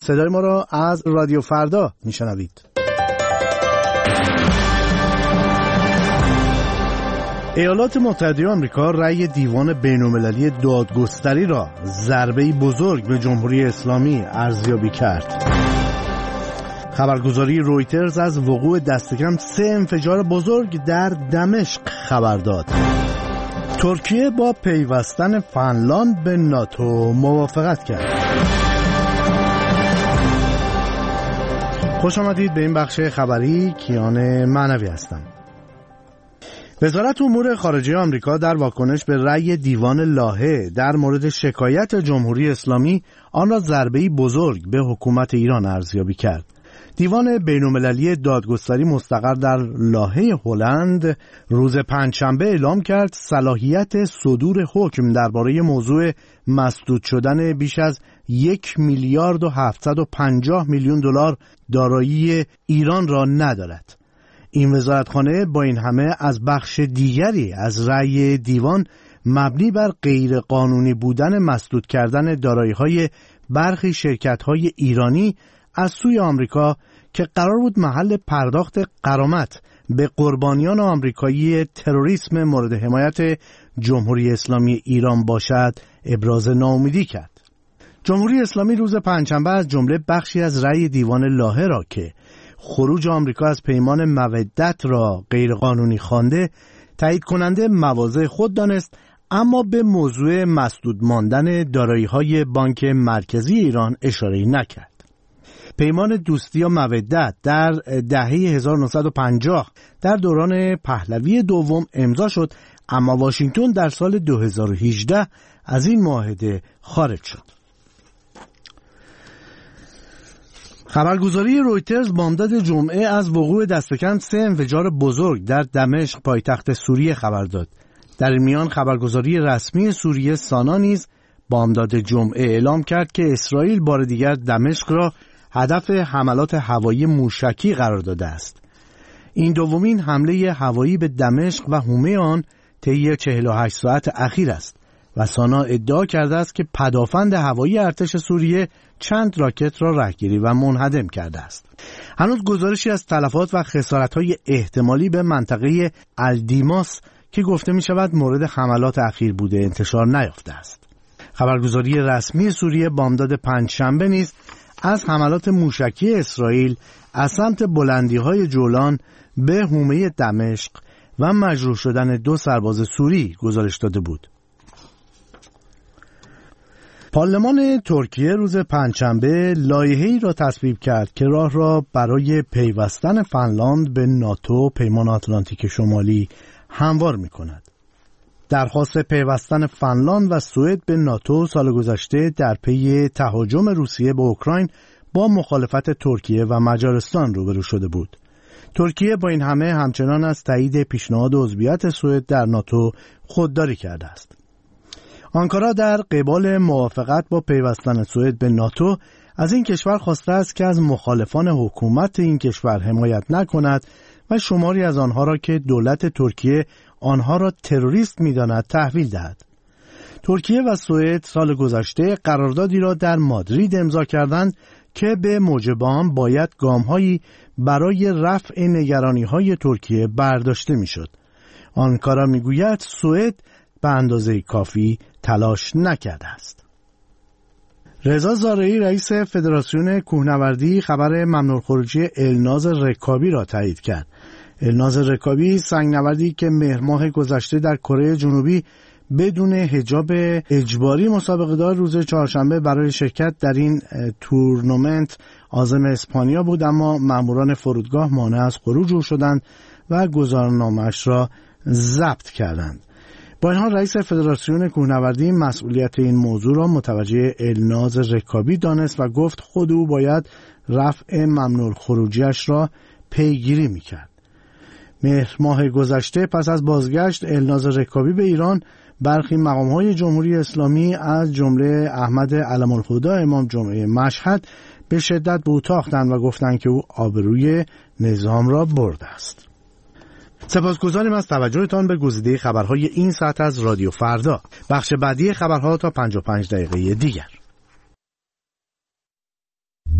صدای ما را از رادیو فردا میشنوید. ایالات متحده آمریکا رأی دیوان بین‌المللی دادگستری را ضربه‌ای بزرگ به جمهوری اسلامی ارزیابی کرد. خبرگزاری رویترز از وقوع دست کم 3 انفجار بزرگ در دمشق خبر داد. ترکیه با پیوستن فنلاند به ناتو موافقت کرد. خوش آمدید به این بخش خبری. کیان معنوی هستم. وزارت امور خارجه آمریکا در واکنش به رأی دیوان لاهه در مورد شکایت جمهوری اسلامی آن را ضربه‌ای بزرگ به حکومت ایران ارزیابی کرد. دیوان بین‌المللی دادگستری مستقر در لاهه هلند روز پنجشنبه اعلام کرد صلاحیت صدور حکم درباره موضوع مسدود شدن بیش از 1 میلیارد و 750 میلیون دلار دارایی ایران را ندارد. این وزارتخانه با این همه از بخش دیگری از رأی دیوان مبنی بر غیر قانونی بودن مسدود کردن دارایی‌های برخی شرکت‌های ایرانی از سوی آمریکا که قرار بود محل پرداخت غرامت به قربانیان آمریکایی تروریسم مورد حمایت جمهوری اسلامی ایران باشد ابراز ناامیدی کرد. جمهوری اسلامی روز پنجشنبه از جمله بخشی از رأی دیوان لاهه را که خروج آمریکا از پیمان مودت را غیرقانونی خوانده تایید کننده مواضع خود دانست، اما به موضوع مسدود ماندن دارایی‌های بانک مرکزی ایران اشاره نکرد. پیمان دوستی و مودت در دهه 1950 در دوران پهلوی دوم امضا شد، اما واشنگتن در سال 2018 از این معاهده خارج شد. خبرگزاری رویترز بامداد جمعه از وقوع دست کم 3 انفجار بزرگ در دمشق پایتخت سوریه خبر داد. در این میان خبرگزاری رسمی سوریه سانا نیز بامداد جمعه اعلام کرد که اسرائیل بار دیگر دمشق را هدف حملات هوایی موشکی قرار داده است. این دومین حمله هوایی به دمشق و حومه آن طی 48 ساعت اخیر است و سانا ادعا کرده است که پدافند هوایی ارتش سوریه چند راکت را رهگیری و منهدم کرده است. هنوز گزارشی از تلفات و خسارت‌های احتمالی به منطقه الدیماس که گفته می شود مورد حملات اخیر بوده انتشار نیافته است. خبرگزاری رسمی سوریه بامداد پنجشنبه نیز از حملات موشکی اسرائیل از سمت بلندی‌های جولان به حومه دمشق و مجروح شدن 2 سرباز سوری گزارش داده بود. پارلمان ترکیه روز پنجشنبه لایحه‌ای را تصویب کرد که راه را برای پیوستن فنلاند به ناتو پیمان آتلانتیک شمالی هموار می‌کند. درخواست پیوستن فنلاند و سوئد به ناتو سال گذشته در پی تهاجم روسیه به اوکراین با مخالفت ترکیه و مجارستان روبرو شده بود. ترکیه با این همه همچنان از تایید پیشنهاد عضویت سوئد در ناتو خودداری کرده است. آنکارا در قبال موافقت با پیوستن سوئد به ناتو از این کشور خواسته است که از مخالفان حکومت این کشور حمایت نکند و شماری از آنها را که دولت ترکیه آنها را تروریست می‌داند تحویل دهد. ترکیه و سوئد سال گذشته قراردادی را در مادرید امضا کردند که به موجب آن باید گام‌هایی برای رفع نگرانی‌های ترکیه برداشته می‌شد. آنکارا می‌گوید سوئد به اندازه کافی تلاش نکرده است. رضا زارعی رئیس فدراسیون کوهنوردی خبر ممنوع‌الخروجی الناز رکابی را تایید کرد. الناز رکابی سنگنوردی که مهر ماه گذشته در کره جنوبی بدون حجاب اجباری مسابقه دار روز چهارشنبه برای شرکت در این تورنمنت عازم اسپانیا بود، اما ماموران فرودگاه مانع از خروج او شدند و گذارنامه‌اش را ضبط کردند. با این حال رئیس فدراسیون کوهنوردی مسئولیت این موضوع را متوجه الناز رکابی دانست و گفت خود او باید رفع ممنوع خروجیش را پیگیری میکرد. مهر ماه گذشته پس از بازگشت الناز رکابی به ایران برخی مقام‌های جمهوری اسلامی از جمله احمد علم‌الهدی امام جمعه مشهد به شدت به او تاختند و گفتند که او آبروی نظام را برده است. سپاسگزاریم از توجهتان به گزیده خبرهای این ساعت از رادیو فردا. بخش بعدی خبرها تا 55 دقیقه دیگر.